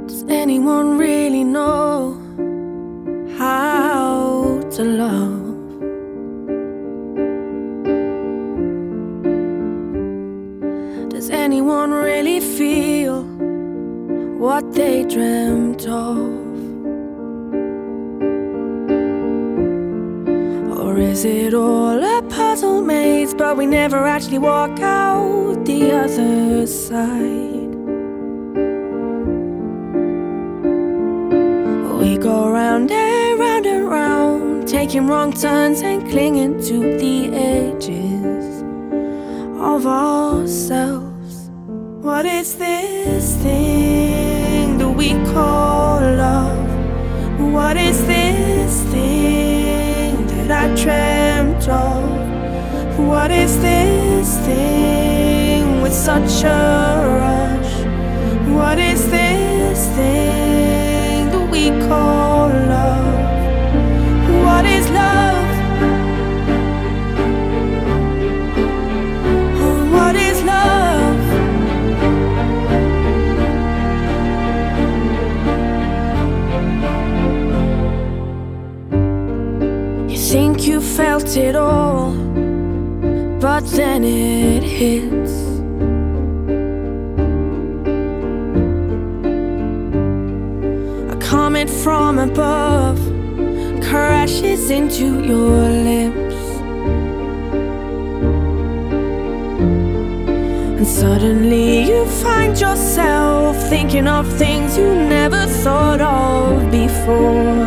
Does anyone really know how to love? Does anyone really feel what they dreamt of? Or is it all a puzzle maze, but we never actually walk out the other side? We go round and round and round, taking wrong turns and clinging to the edges of ourselves. What is this thing that we call love? What is this thing that I dreamt of? What is this thing with such a rush? What is this thing that we call love? What is love? What is love? You think you felt it all, but then it hits. A comet from above crashes into your lips, and suddenly you find yourself thinking of things you never thought of before.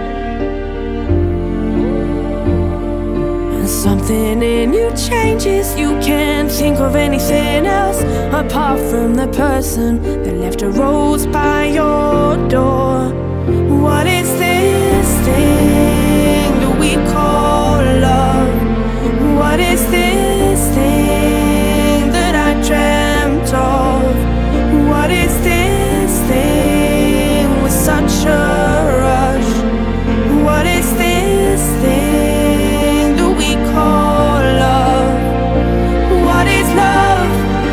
Something in you changes, you can't think of anything else apart from the person that left a rose by your door. What is this thing that we call love? What is this thing that I dreamt of? What is this thing with such a rush? What is this thing that we call love? What is love?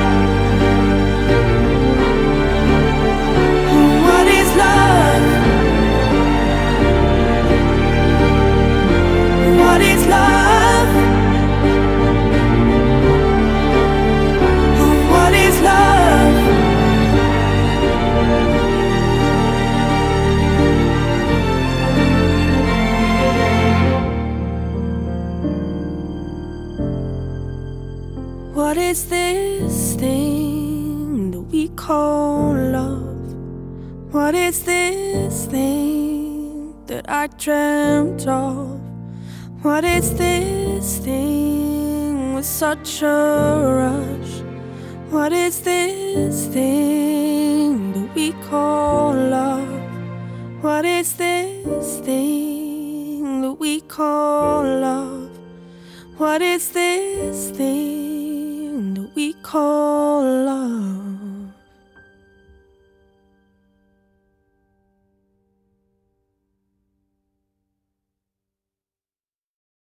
What is love? What is love? What is love? What is this thing that we call love? What is this thing that I dreamt of? What is this thing with such a rush? What is this thing that we call love? What is this thing that we call love? What is this thing that we call love?